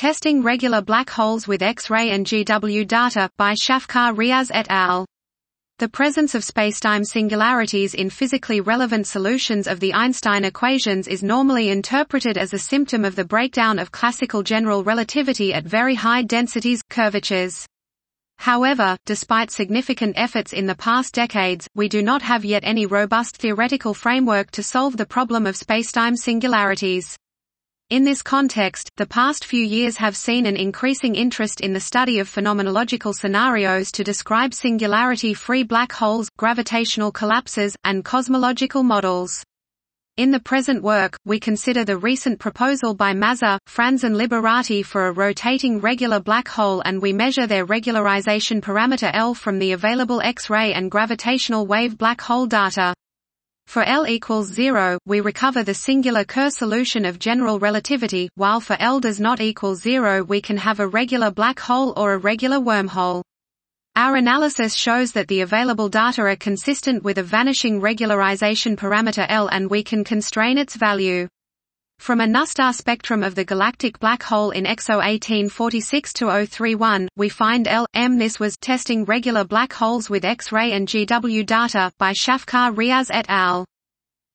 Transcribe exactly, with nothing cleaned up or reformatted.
Testing regular black holes with X-ray and G W data, by Shafqar Riaz et al. The presence of spacetime singularities in physically relevant solutions of the Einstein equations is normally interpreted as a symptom of the breakdown of classical general relativity at very high densities, curvatures. However, despite significant efforts in the past decades, we do not have yet any robust theoretical framework to solve the problem of spacetime singularities. In this context, the past few years have seen an increasing interest in the study of phenomenological scenarios to describe singularity-free black holes, gravitational collapses, and cosmological models. In the present work, we consider the recent proposal by Mazur, Franz and Liberati for a rotating regular black hole, and we measure their regularization parameter L from the available X-ray and gravitational wave black hole data. For L equals zero, we recover the singular Kerr solution of general relativity, while for L does not equal zero we can have a regular black hole or a regular wormhole. Our analysis shows that the available data are consistent with a vanishing regularization parameter L, and we can constrain its value. From a Nustar spectrum of the galactic black hole in X O eighteen forty-six to oh thirty-one, we find L M. This was Testing Regular Black Holes with X-ray and G W data, by Shafqar Riaz et al.